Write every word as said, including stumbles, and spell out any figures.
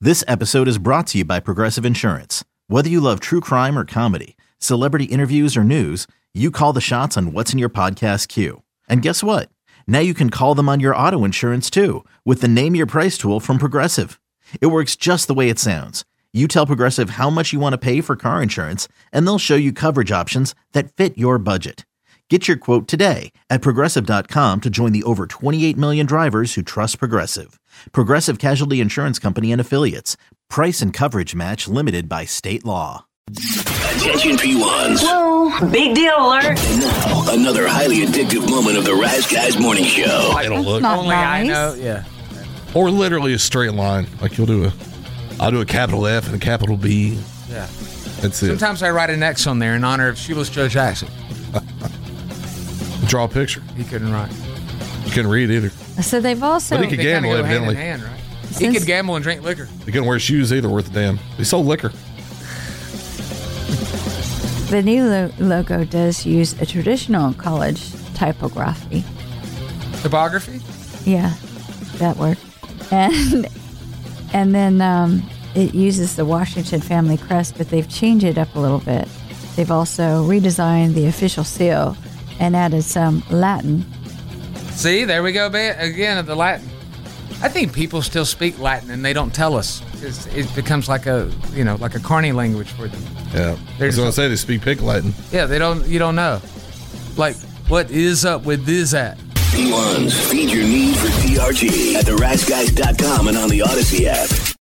This episode is brought to you by Progressive Insurance. Whether you love true crime or comedy, celebrity interviews or news, you call the shots on what's in your podcast queue. And guess what? Now you can call them on your auto insurance too with the Name Your Price tool from Progressive. It works just the way it sounds. You tell Progressive how much you want to pay for car insurance, and they'll show you coverage options that fit your budget. Get your quote today at Progressive dot com to join the over twenty-eight million drivers who trust Progressive. Progressive Casualty Insurance Company and Affiliates. Price and coverage match limited by state law. Attention P ones. Whoa, big deal alert. And now, another highly addictive moment of the Rise Guys morning show. It'll look not only nice. I know, yeah. Or literally a straight line. Like you'll do a, I'll do a capital F and a capital B. Yeah. That's it. Sometimes I write an X on there in honor of Shoeless Joe Jackson. Draw a picture. He couldn't write. You couldn't read either. So they've also But he could They kinda gamble, go hand in evidently. hand, right? He Since- could gamble and drink liquor. He couldn't wear shoes either worth a damn. He sold liquor. the new lo- logo does use a traditional college typography. Topography? Yeah, that word. And and then um, it uses the Washington family crest, but they've changed it up a little bit. They've also redesigned the official seal and added some Latin. See, there we go ba- again, the Latin. I think people still speak Latin and they don't tell us. It's, it becomes like a, you know, like a carny language for them. Yeah. I was There's- going to say they speak pig Latin. Yeah, they don't, you don't know. Like, what is up with this at? P ones, feed your need for T R G at the rise guys dot com and on the Odyssey app.